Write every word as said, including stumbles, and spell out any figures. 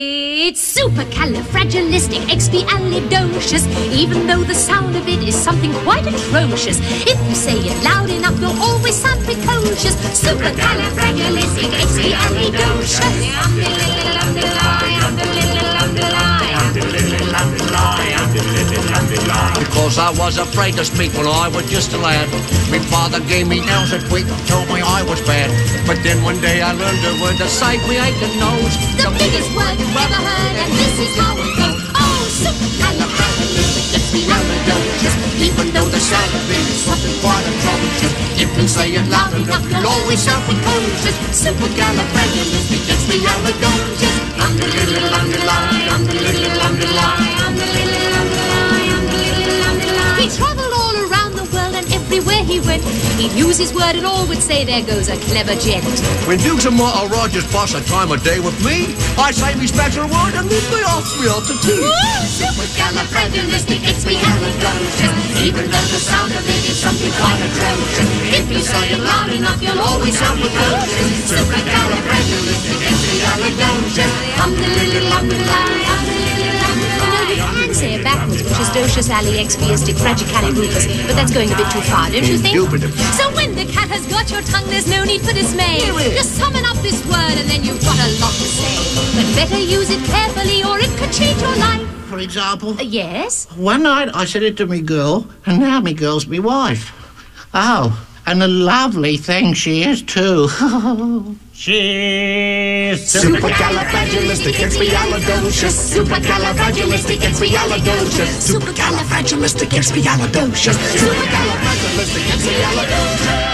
It's supercalifragilisticexpialidocious, even though the sound of it is something quite atrocious. If you say it loud enough, you'll always sound precocious. Because I was afraid to speak when I was just a lad. My father gave me nails and tweak and told me I was bad. But then one day I learned a word to save me aching nose. The biggest word you've ever heard, and this is how it goes. Oh, supercalifragilisticexpialidocious, even though the sound of it is something quite atrocious. If you say it loud enough, you'll always sound precocious. Supercalifragilisticexpialidocious. Underlittle, underline, underlittle, underline, underlittle, underline, underlittle, underline. He travelled all around the world, and everywhere he went, he'd use his word and all would say, there goes a clever gent. When Dukes and Martha Rogers pass a time of day with me, I say me special word and then they ask me out to tea. Supercalifragilisticexpialidocious, even though the sound of it is something quite atrocious. If you say it loud enough, you'll always sound precocious. Supercalifragilisticexpialidocious. Um the little um the lie, um the little um the lie. You can say it backwards, which is docious ali expiastic fragicalirufus, but that's going a bit too far, don't you think? So when the cat has got your tongue, there's no need for dismay. Just summon up this word and then you've got a lot to say. But better use it carefully or it could change your life. For example? Uh, yes? One night I said it to me girl, and now me girl's me wife. Oh, and a lovely thing she is too. She's supercalifragilisticexpialidocious. Supercalifragilisticexpialidocious. Supercalifragilisticexpialidocious. Supercalifragilisticexpialidocious.